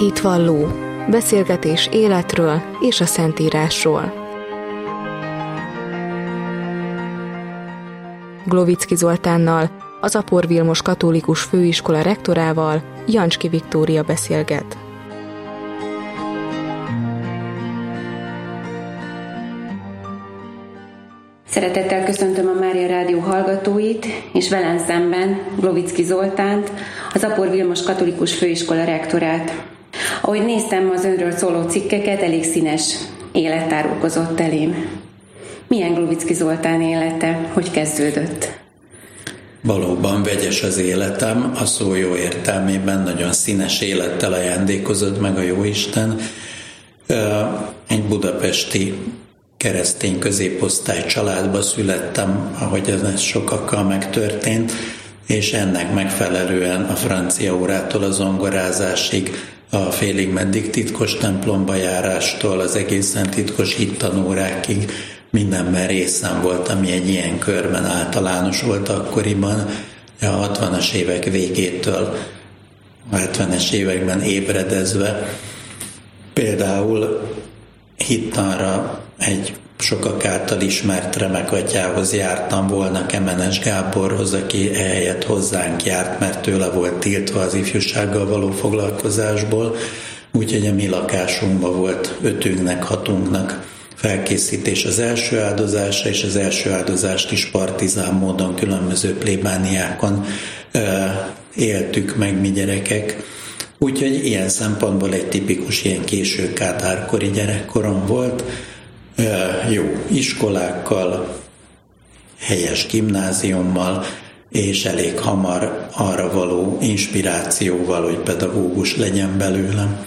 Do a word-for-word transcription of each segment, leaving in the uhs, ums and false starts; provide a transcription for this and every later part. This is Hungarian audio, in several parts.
Hitvalló, beszélgetés életről és a Szentírásról. Glovicki Zoltánnal, az Apor Vilmos Katolikus Főiskola rektorával Jancski Viktória beszélget. Szeretettel köszöntöm a Mária Rádió hallgatóit, és velem szemben Glovicki Zoltánt, az Apor Vilmos Katolikus Főiskola rektorát. Ahogy néztem az önről szóló cikkeket, elég színes élet tárulkozott elém. Milyen Glovicki Zoltán élete? Hogy kezdődött? Valóban vegyes az életem, a szó jó értelmében nagyon színes élettel ajándékozott meg a Jóisten. Egy budapesti keresztény középosztály családba születtem, ahogy ez sokakkal megtörtént, és ennek megfelelően a francia órától a zongorázásig, a félig meddig titkos templomba járástól az egészen titkos hittanórákig mindenben részem volt, ami egy ilyen körben általános volt akkoriban, a hatvanas évek végétől a hetvenes években ébredezve. Például hittanra egy sokak által ismert remek atyához jártam volna, Kemenes Gáborhoz, aki ehelyett hozzánk járt, mert tőle volt tiltva az ifjúsággal való foglalkozásból, úgyhogy a mi lakásunkban volt ötünknek, hatunknak felkészítés az első áldozásra, és az első áldozást is partizán módon különböző plébániákon ö, éltük meg mi gyerekek. Úgyhogy ilyen szempontból egy tipikus ilyen késő kádárkori gyerekkorom volt, ö, jó iskolákkal, helyes gimnáziummal, és elég hamar arra való inspirációval, hogy pedagógus legyen belőlem.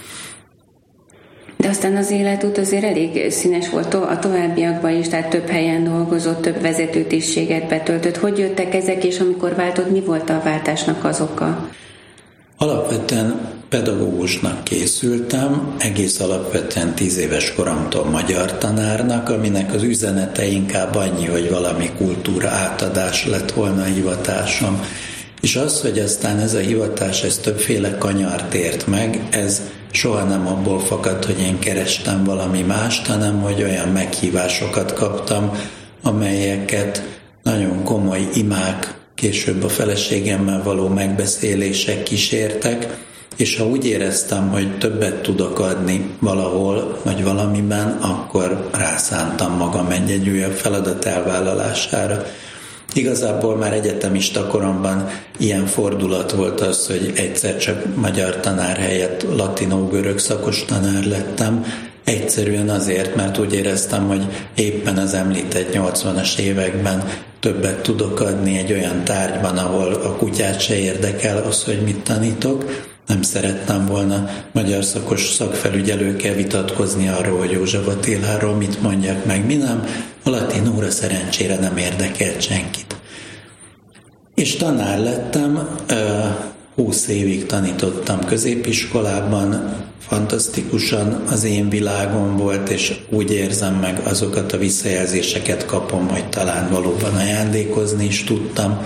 De aztán az életút azért elég színes volt a továbbiakban is, tehát több helyen dolgozott, több vezetőtisztséget betöltött. Hogy jöttek ezek, és amikor váltott, mi volt a váltásnak az oka? Alapvetően pedagógusnak készültem, egész alapvetően tíz éves koromtól magyar tanárnak, aminek az üzenete inkább annyi, hogy valami kultúra átadás lett volna a hivatásom. És az, hogy aztán ez a hivatás, ez többféle kanyart ért meg, ez soha nem abból fakadt, hogy én kerestem valami mást, hanem hogy olyan meghívásokat kaptam, amelyeket nagyon komoly imák, később a feleségemmel való megbeszélések kísértek, és ha úgy éreztem, hogy többet tudok adni valahol, vagy valamiben, akkor rászántam magam egy-egy újabb feladat elvállalására. Igazából már egyetemista koromban ilyen fordulat volt az, hogy egyszer csak magyar tanár helyett latinó-görög szakos tanár lettem. Egyszerűen azért, mert úgy éreztem, hogy éppen az említett nyolcvanas években többet tudok adni egy olyan tárgyban, ahol a kutyát se érdekel az, hogy mit tanítok. Nem szerettem volna magyar szakos szakfelügyelőkkel vitatkozni arról, hogy József Attiláról mit mondjak meg, mi nem. A latin óra szerencsére nem érdekelt senkit. És tanár lettem, húsz évig tanítottam középiskolában, fantasztikusan az én világom volt, és úgy érzem meg, azokat a visszajelzéseket kapom, hogy talán valóban ajándékozni is tudtam.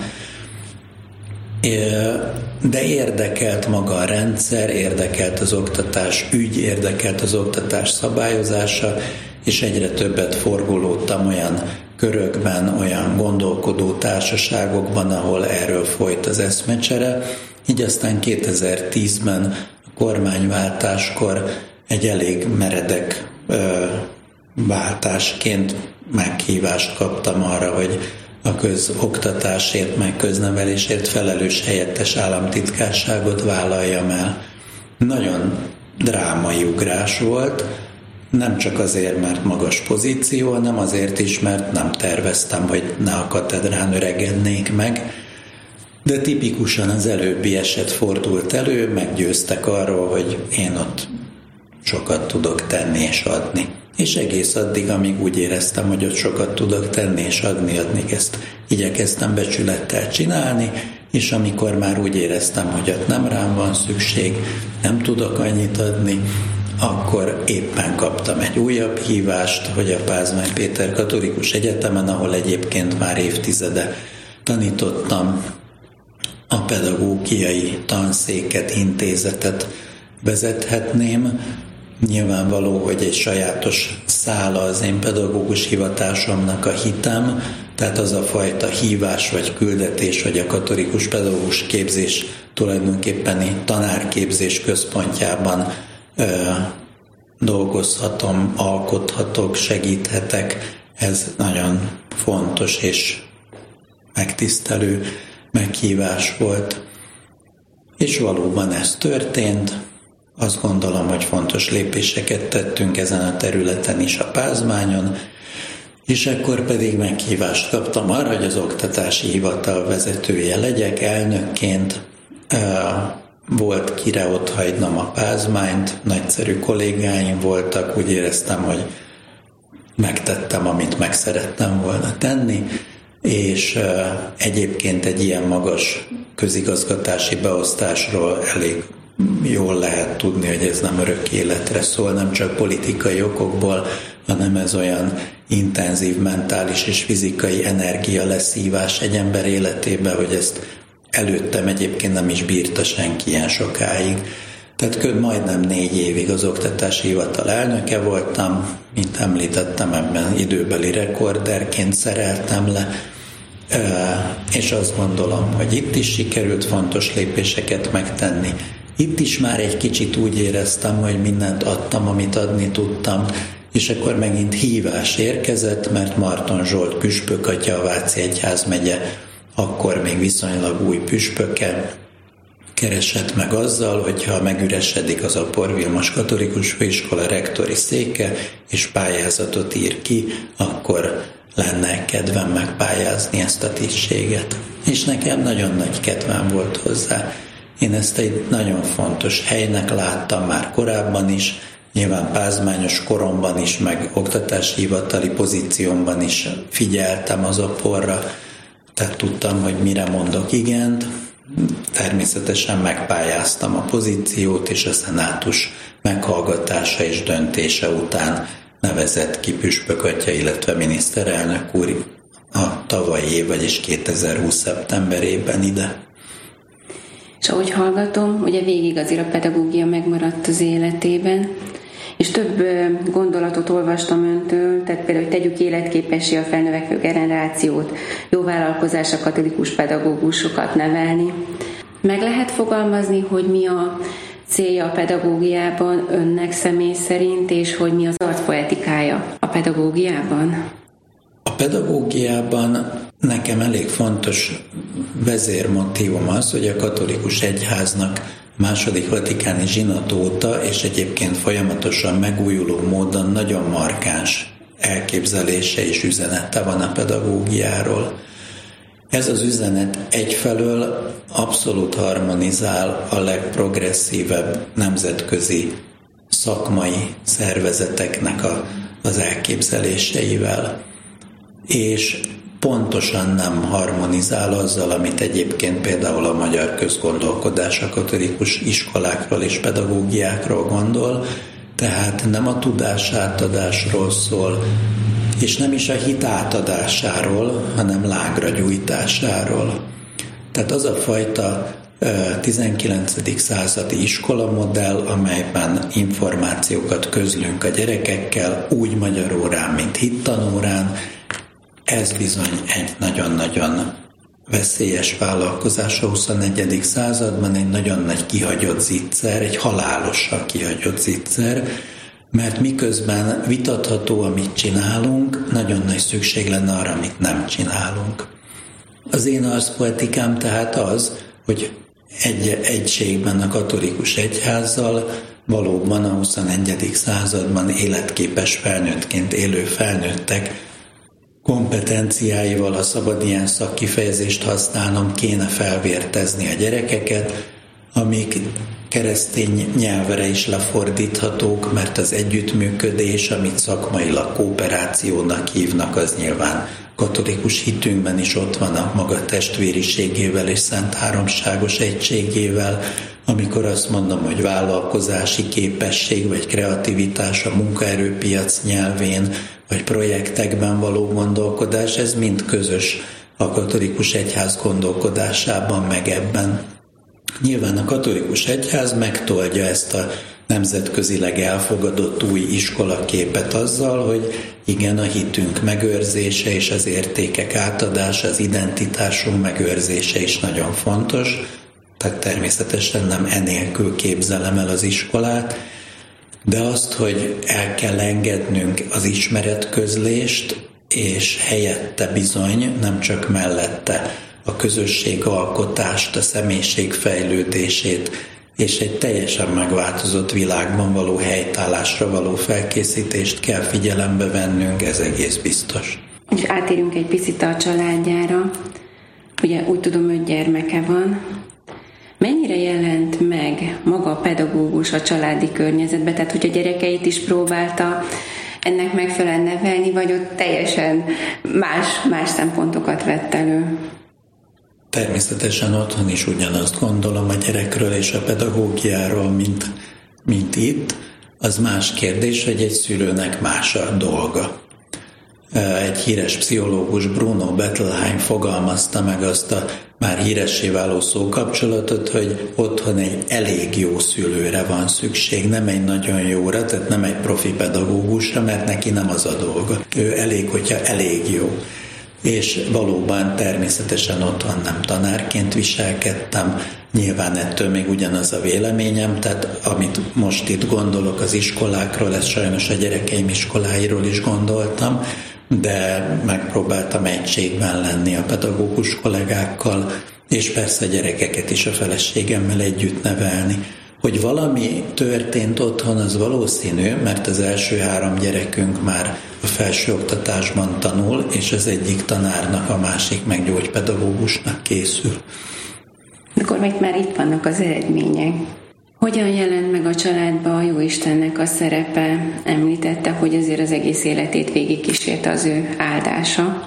De érdekelt maga a rendszer, érdekelt az oktatás ügy, érdekelt az oktatás szabályozása, és egyre többet forgolódtam olyan körökben, olyan gondolkodó társaságokban, ahol erről folyt az eszmecsere. Így aztán kétezer-tízben a kormányváltáskor egy elég meredek ö, váltásként meghívást kaptam arra, hogy a közoktatásért, meg köznevelésért felelős helyettes államtitkárságot vállaljam el. Nagyon drámai ugrás volt, nem csak azért, mert magas pozíció, hanem azért is, mert nem terveztem, hogy ne a katedrán öregednék meg, de tipikusan az előbbi eset fordult elő, meggyőztek arról, hogy én ott sokat tudok tenni és adni. És egész addig, amíg úgy éreztem, hogy ott sokat tudok tenni és adni, adni ezt igyekeztem becsülettel csinálni, és amikor már úgy éreztem, hogy ott nem rám van szükség, nem tudok annyit adni, akkor éppen kaptam egy újabb hívást, hogy a Pázmány Péter Katolikus Egyetemen, ahol egyébként már évtizede tanítottam, a pedagógiai tanszéket, intézetet vezethetném. Nyilvánvaló, hogy egy sajátos szála az én pedagógus hivatásomnak a hitem, tehát az a fajta hívás vagy küldetés, hogy a katolikus pedagógus képzés tulajdonképpen tanárképzés központjában ö, dolgozhatom, alkothatok, segíthetek. Ez nagyon fontos és megtisztelő meghívás volt. És valóban ez történt. Azt gondolom, hogy fontos lépéseket tettünk ezen a területen is a Pázmányon, és akkor pedig meghívást kaptam arra, hogy az oktatási hivatal vezetője legyek elnökként. Volt kire ott hagynom a Pázmányt, nagyszerű kollégáim voltak, úgy éreztem, hogy megtettem, amit meg szerettem volna tenni, és egyébként egy ilyen magas közigazgatási beosztásról elég jól lehet tudni, hogy ez nem örök életre szól, nem csak politikai okokból, hanem ez olyan intenzív mentális és fizikai energia leszívás egy ember életébe, hogy ezt előttem egyébként nem is bírta senki ilyen sokáig. Tehát majdnem négy évig az oktatási hivatal elnöke voltam, mint említettem, ebben időbeli rekorderként szereltem le, és azt gondolom, hogy itt is sikerült fontos lépéseket megtenni. Itt is már egy kicsit úgy éreztem, hogy mindent adtam, amit adni tudtam, és akkor megint hívás érkezett, mert Marton Zsolt püspök atya, a Váci Egyházmegye akkor még viszonylag új püspöke, keresett meg azzal, hogyha megüresedik az Apor Vilmos Katolikus Főiskola rektori széke, és pályázatot ír ki, akkor lenne kedvem megpályázni ezt a tisztséget. És nekem nagyon nagy kedvem volt hozzá. Én ezt egy nagyon fontos helynek láttam már korábban is, nyilván pázmányos koromban is, meg oktatási hivatali pozíciómban is figyeltem az Aporra, tehát tudtam, hogy mire mondok igent. Természetesen megpályáztam a pozíciót, és a szenátus meghallgatása és döntése után nevezett ki püspök atya, illetve miniszterelnök úr a tavalyi év, vagyis kétezer-húsz szeptemberében ide. És ahogy hallgatom, ugye végig azért a pedagógia megmaradt az életében, és több gondolatot olvastam öntől, tehát például, hogy tegyük életképessé a felnövekvő generációt, jó vállalkozás a katolikus pedagógusokat nevelni. Meg lehet fogalmazni, hogy mi a célja a pedagógiában önnek személy szerint, és hogy mi az arcpoetikája a pedagógiában? A pedagógiában nekem elég fontos vezérmotívum az, hogy a katolikus egyháznak második vatikáni zsinat óta, és egyébként folyamatosan megújuló módon nagyon markáns elképzelése és üzenete van a pedagógiáról. Ez az üzenet egyfelől abszolút harmonizál a legprogresszívebb nemzetközi szakmai szervezeteknek a, az elképzeléseivel, és pontosan nem harmonizál azzal, amit egyébként például a magyar közgondolkodás a katolikus iskolákról és pedagógiákról gondol, tehát nem a tudásátadásról szól, és nem is a hit átadásáról, hanem lágra gyújtásáról. Tehát az a fajta tizenkilencedik századi iskolamodell, amelyben információkat közlünk a gyerekekkel, úgy magyar órán, mint hittanórán, ez bizony egy nagyon-nagyon veszélyes vállalkozás a huszonegyedik században, egy nagyon nagy kihagyott zicser, egy halálosan kihagyott zicser, mert miközben vitatható, amit csinálunk, nagyon nagy szükség lenne arra, amit nem csinálunk. Az én arcpoetikám tehát az, hogy egy egységben a katolikus egyházzal valóban a huszonegyedik században életképes felnőttként élő felnőttek kompetenciáival, ha szabad ilyen szakkifejezést használnom, kéne felvértezni a gyerekeket, amik keresztény nyelvre is lefordíthatók, mert az együttműködés, amit szakmailag kooperációnak hívnak, az nyilván katolikus hitünkben is ott van a maga testvériségével és szent háromságos egységével. Amikor azt mondom, hogy vállalkozási képesség vagy kreativitás a munkaerőpiac nyelvén, vagy projektekben való gondolkodás, ez mind közös a katolikus egyház gondolkodásában, meg ebben. Nyilván a katolikus egyház megtoldja ezt a nemzetközileg elfogadott új iskolaképet azzal, hogy igen, a hitünk megőrzése és az értékek átadása, az identitásunk megőrzése is nagyon fontos, tehát természetesen nem enélkül képzelem el az iskolát, de azt, hogy el kell engednünk az ismeretközlést, és helyette bizony, nem csak mellette a közösségalkotást, a személyiség fejlődését, és egy teljesen megváltozott világban való helytállásra való felkészítést kell figyelembe vennünk, ez egész biztos. És átérünk egy picit a családjára. Ugye úgy tudom, öt gyermeke van. Mennyire jelent meg maga a pedagógus a családi környezetbe? Tehát, hogy a gyerekeit is próbálta ennek megfelelően nevelni, vagy ott teljesen más, más szempontokat vett elő? Természetesen otthon is ugyanazt gondolom a gyerekről és a pedagógiáról, mint, mint itt. Az más kérdés, hogy egy szülőnek más a dolga. Egy híres pszichológus, Bruno Bettelheim fogalmazta meg azt a már híressé váló szókapcsolatot, hogy otthon egy elég jó szülőre van szükség, nem egy nagyon jóra, tehát nem egy profi pedagógusra, mert neki nem az a dolga. Ő elég, hogyha elég jó. És valóban természetesen otthon nem tanárként viselkedtem, nyilván ettől még ugyanaz a véleményem, tehát amit most itt gondolok az iskolákról, ezt sajnos a gyerekeim iskoláiról is gondoltam, de megpróbáltam egységben lenni a pedagógus kollégákkal, és persze a gyerekeket is a feleségemmel együtt nevelni. Hogy valami történt otthon, az valószínű, mert az első három gyerekünk már a felsőoktatásban tanul, és az egyik tanárnak, a másik meg gyógypedagógusnak készül. Akkor meg már itt vannak az eredmények. Hogyan jelent meg a családba a Jóistennek a szerepe? Említette, hogy azért az egész életét végigkísérte az ő áldása.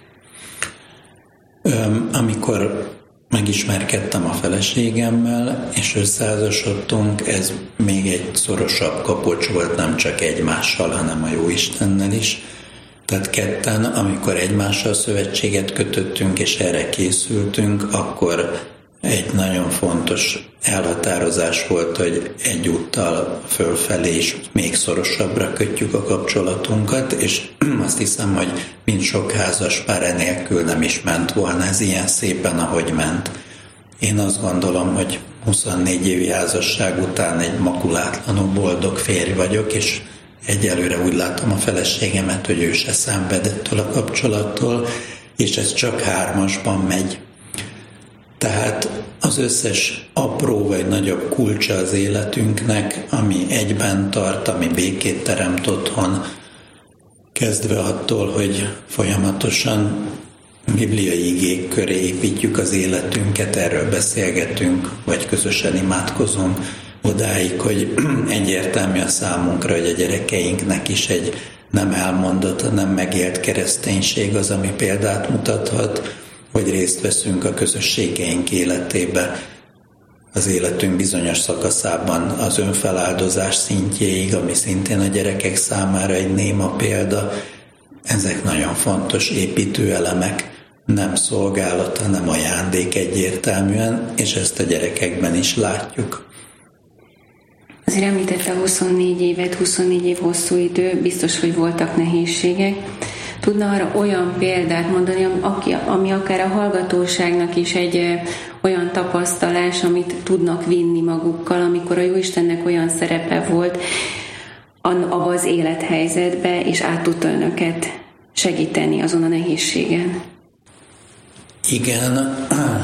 Öm, amikor megismerkedtem a feleségemmel, és összeházasodtunk, ez még egy szorosabb kapocs volt, nem csak egymással, hanem a Jóistennel is. Tehát ketten, amikor egymással szövetséget kötöttünk, és erre készültünk, akkor egy nagyon fontos elhatározás volt, hogy egyúttal fölfelé is még szorosabbra kötjük a kapcsolatunkat, és azt hiszem, hogy mind sok házas pár enélkül nem is ment volna ez ilyen szépen, ahogy ment. Én azt gondolom, hogy huszonnégy évi házasság után egy makulátlanul boldog férj vagyok, és egyelőre úgy látom a feleségemet, hogy ő se szenved ettől a kapcsolattól, és ez csak hármasban megy. Tehát az összes apró vagy nagyobb kulcsa az életünknek, ami egyben tart, ami békét teremt otthon, kezdve attól, hogy folyamatosan bibliai igék köré építjük az életünket, erről beszélgetünk, vagy közösen imádkozunk, odáig, hogy egyértelmű a számunkra, hogy a gyerekeinknek is egy nem elmondott, nem megélt kereszténység az, ami példát mutathat, hogy részt veszünk a közösségeink életébe, az életünk bizonyos szakaszában az önfeláldozás szintjéig, ami szintén a gyerekek számára egy néma példa. Ezek nagyon fontos építőelemek, nem szolgálat, hanem ajándék egyértelműen, és ezt a gyerekekben is látjuk. Azért említette huszonnégy évet, huszonnégy év hosszú idő, biztos, hogy voltak nehézségek. Tudna arra olyan példát mondani, ami akár a hallgatóságnak is egy olyan tapasztalás, amit tudnak vinni magukkal, amikor a Jóistennek olyan szerepe volt abba az élethelyzetbe, és át tudta önöket segíteni azon a nehézségen? Igen,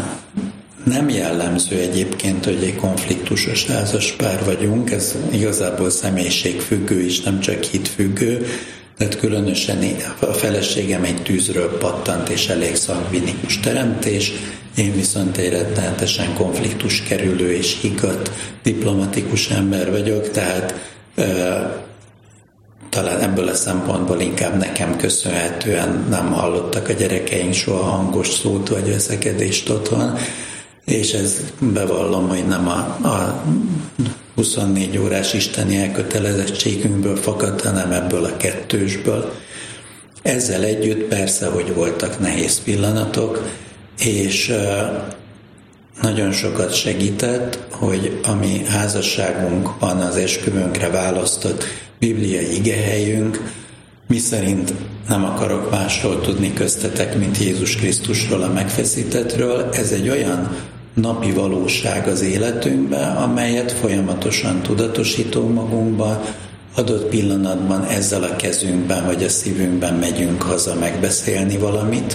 nem jellemző egyébként, hogy egy konfliktusos házaspár vagyunk, ez igazából személyiségfüggő is, nem csak hitfüggő. Tehát különösen a feleségem egy tűzről pattant és elég szangvinikus teremtés, én viszont egy rettenetesen konfliktus kerülő és higgadt diplomatikus ember vagyok, tehát e, talán ebből a szempontból inkább nekem köszönhetően nem hallottak a gyerekeink soha hangos szót vagy veszekedést otthon, és ez bevallom, hogy nem a, a huszonnégy órás isteni elkötelezettségünkből fakad, hanem ebből a kettősből. Ezzel együtt persze, hogy voltak nehéz pillanatok, és nagyon sokat segített, hogy a mi házasságunkban az esküvőnkre választott bibliai igehelyünk, miszerint nem akarok másról tudni köztetek, mint Jézus Krisztusról, a megfeszítettről. Ez egy olyan napi valóság az életünkben, amelyet folyamatosan tudatosítunk magunkban, adott pillanatban ezzel a kezünkben vagy a szívünkben megyünk haza megbeszélni valamit.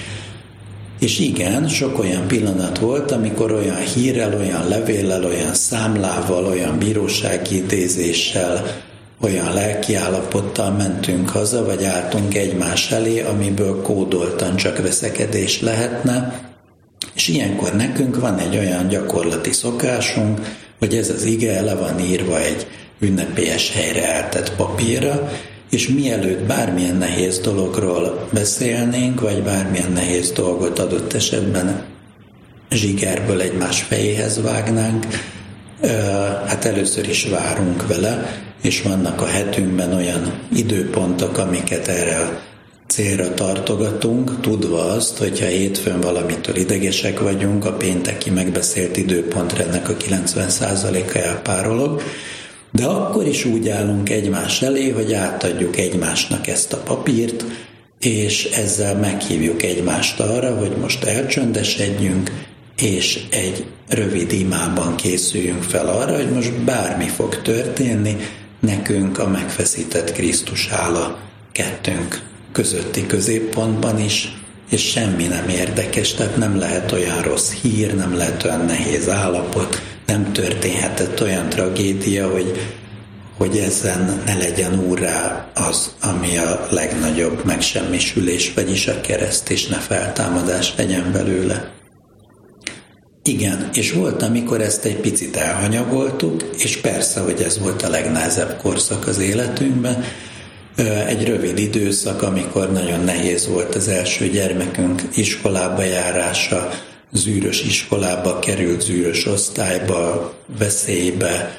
És igen, sok olyan pillanat volt, amikor olyan hírrel, olyan levéllel, olyan számlával, olyan bírósági idézéssel, olyan lelkiállapottal mentünk haza, vagy álltunk egymás elé, amiből kódoltan csak veszekedés lehetne. És ilyenkor nekünk van egy olyan gyakorlati szokásunk, hogy ez az ige ele van írva egy ünnepélyes helyre eltett papírra, és mielőtt bármilyen nehéz dologról beszélnénk, vagy bármilyen nehéz dolgot adott esetben zsigerből egymás fejéhez vágnánk, hát először is várunk vele, és vannak a hetünkben olyan időpontok, amiket erre a célra tartogatunk, tudva azt, hogyha hétfőn valamitől idegesek vagyunk, a pénteki megbeszélt időpontra ennek a kilencven százaléka elpárolog, de akkor is úgy állunk egymás elé, hogy átadjuk egymásnak ezt a papírt, és ezzel meghívjuk egymást arra, hogy most elcsöndesedjünk, és egy rövid imában készüljünk fel arra, hogy most bármi fog történni, nekünk a megfeszített Krisztus áll a kettőnk közötti középpontban is, és semmi nem érdekes, tehát nem lehet olyan rossz hír, nem lehet olyan nehéz állapot, nem történhetett olyan tragédia, hogy, hogy ezen ne legyen úrrá az, ami a legnagyobb megsemmisülés, vagyis a kereszt, és ne feltámadás legyen belőle. Igen, és volt, amikor ezt egy picit elhanyagoltuk, és persze, hogy ez volt a legnehezebb korszak az életünkben, egy rövid időszak, amikor nagyon nehéz volt az első gyermekünk iskolába járása, zűrös iskolába került, zűrös osztályba, veszélybe,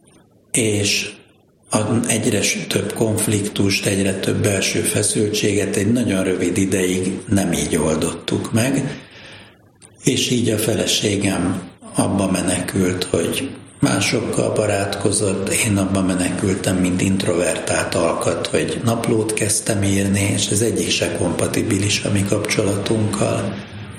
és egyre több konfliktust, egyre több belső feszültséget egy nagyon rövid ideig nem így oldottuk meg, és így a feleségem abba menekült, hogy másokkal barátkozott, én abba menekültem, mint introvertált alkat, hogy naplót kezdtem írni, és ez egyik se kompatibilis a mi kapcsolatunkkal.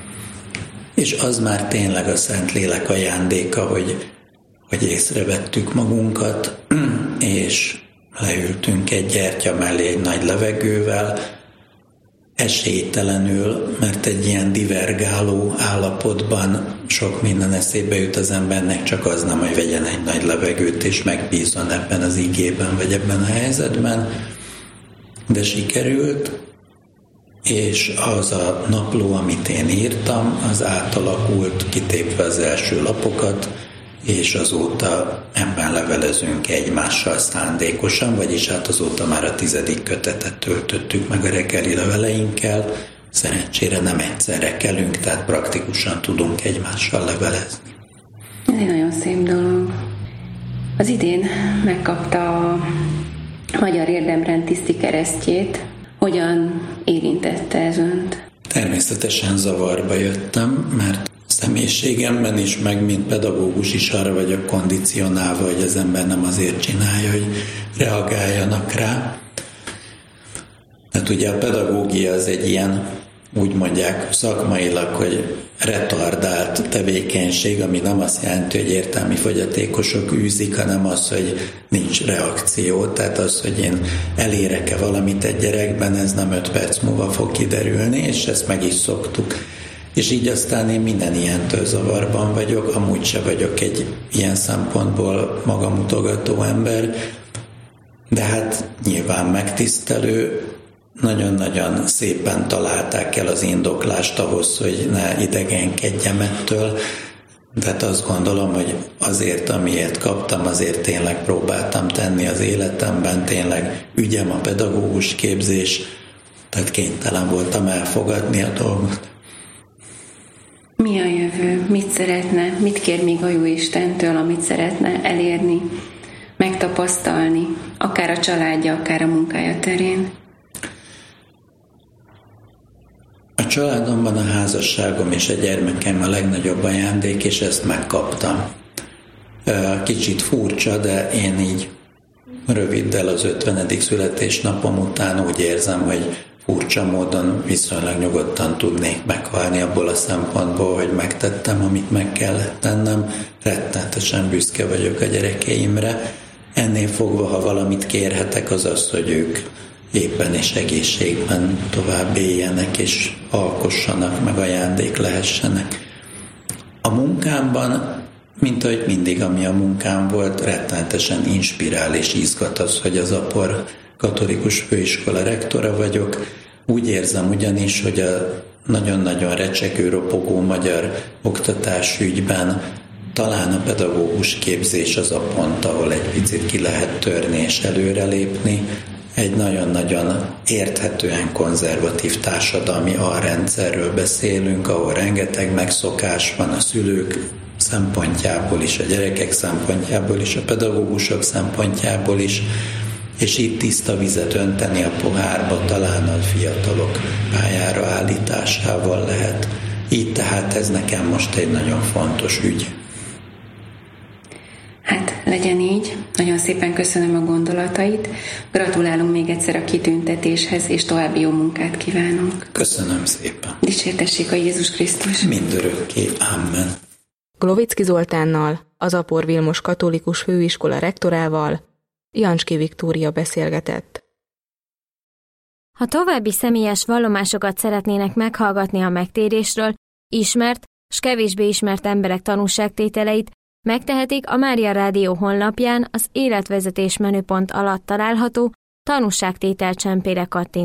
És az már tényleg a Szentlélek ajándéka, hogy, hogy észrevettük magunkat, és leültünk egy gyertya mellé egy nagy levegővel, esélytelenül, mert egy ilyen divergáló állapotban sok minden eszébe jut az embernek, csak az nem, hogy vegyen egy nagy levegőt, és megbízzon ebben az igében, vagy ebben a helyzetben, de sikerült, és az a napló, amit én írtam, az átalakult, kitépve az első lapokat, és azóta ebben levelezünk egymással szándékosan, vagyis hát azóta már a tizedik kötetet töltöttük meg a reggeli leveleinkkel. Szerencsére nem egyszerre kelünk, tehát praktikusan tudunk egymással levelezni. Ez egy nagyon szép dolog. Az idén megkapta a Magyar Érdemrend tiszti keresztjét. Hogyan érintette ez önt? Természetesen zavarba jöttem, mert személyiségemben is, meg mint pedagógus is arra vagyok kondicionálva, hogy az ember nem azért csinálja, hogy reagáljanak rá. Hát ugye a pedagógia az egy ilyen, úgy mondják szakmailag, hogy retardált tevékenység, ami nem azt jelenti, hogy értelmi fogyatékosok űzik, hanem az, hogy nincs reakció. Tehát az, hogy én elérek-e valamit egy gyerekben, ez nem öt perc múlva fog kiderülni, és ezt meg is szoktuk. És így aztán én minden ilyentől zavarban vagyok, amúgy se vagyok egy ilyen szempontból magamutogató ember, de hát nyilván megtisztelő, nagyon-nagyon szépen találták el az indoklást ahhoz, hogy ne idegenkedjem ettől, tehát azt gondolom, hogy azért, amiért kaptam, azért tényleg próbáltam tenni az életemben, tényleg ügyem a pedagógus képzés, tehát kénytelen voltam elfogadni a dolgot. Mi a jövő? Mit szeretne? Mit kér még a Jóistentől, amit szeretne elérni, megtapasztalni, akár a családja, akár a munkája terén? A A családomban a házasságom és a gyermekem a legnagyobb ajándék, és ezt megkaptam. Kicsit furcsa, de én így röviddel az ötvenedik születésnapom után úgy érzem, hogy furcsa módon viszonylag nyugodtan tudnék meghalni abból a szempontból, hogy megtettem, amit meg kellett tennem. Rettenetesen büszke vagyok a gyerekeimre. Ennél fogva, ha valamit kérhetek, az az, hogy ők éppen és egészségben tovább éljenek, és alkossanak, meg ajándék lehessenek. A munkámban, mint ahogy mindig, ami a munkám volt, rettenetesen inspirál és izgat az, hogy az Apor Katolikus Főiskola rektora vagyok. Úgy érzem ugyanis, hogy a nagyon-nagyon recsegő, ropogó magyar oktatásügyben talán a pedagógus képzés az a pont, ahol egy picit ki lehet törni és előrelépni. Egy nagyon-nagyon érthetően konzervatív társadalmi alrendszerről beszélünk, ahol rengeteg megszokás van a szülők szempontjából is, a gyerekek szempontjából is, a pedagógusok szempontjából is, és itt tiszta vizet önteni a pohárba talán a fiatalok pályára állításával lehet. Így tehát ez nekem most egy nagyon fontos ügy. Hát legyen így. Nagyon szépen köszönöm a gondolatait. Gratulálunk még egyszer a kitüntetéshez, és további jó munkát kívánunk. Köszönöm szépen. Dicsértessék a Jézus Krisztus. Mindörökké. Amen. Glovicki Zoltánnal, az Apor Vilmos Katolikus Főiskola rektorával Jancsky Viktória beszélgetett. Ha további személyes vallomásokat szeretnének meghallgatni a megtérésről, ismert s kevésbé ismert emberek tanúságtételeit, megtehetik a Mária Rádió honlapján az életvezetés menüpont alatt található tanúságtétel csempére kattintásával.